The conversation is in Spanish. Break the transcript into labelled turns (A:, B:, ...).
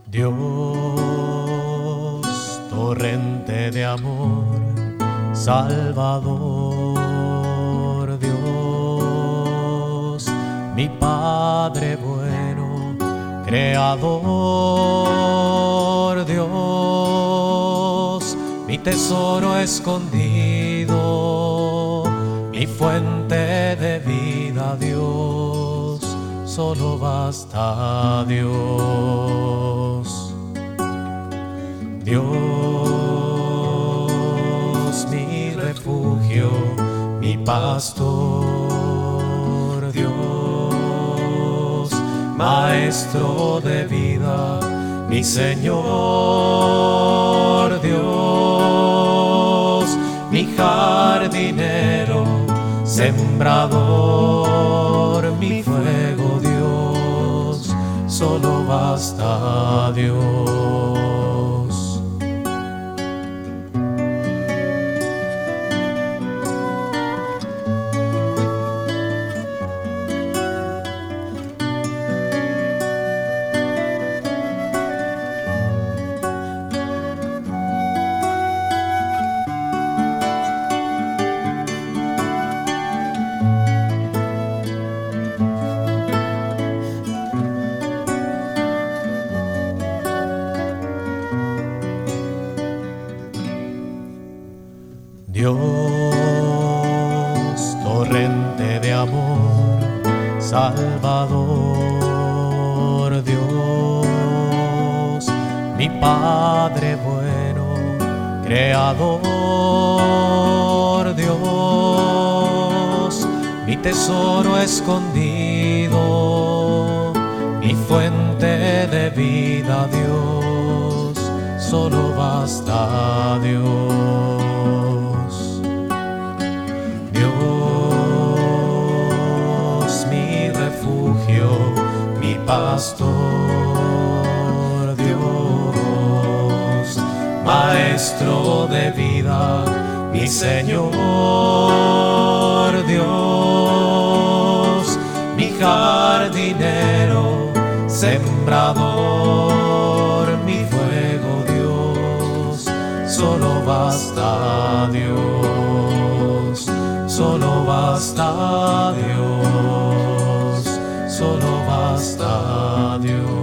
A: Dios, torrente de amor, Salvador, Dios, mi Padre bueno, Creador, Dios, mi tesoro escondido, mi fuente de vida, Dios, solo basta Dios. Dios, mi refugio, mi pastor, Dios, maestro de vida, mi Señor, Dios, mi jardinero, sembrador, mi fuego, Dios, solo basta Dios. Dios, torrente de amor, Salvador, Dios, mi Padre bueno, Creador, Dios, mi tesoro escondido, mi fuente de vida, Dios, solo basta Dios. Mi pastor, Dios, maestro de vida, mi Señor, Dios, mi jardinero, sembrador, mi fuego, Dios, solo basta Dios, solo basta Dios. Solo basta Dios.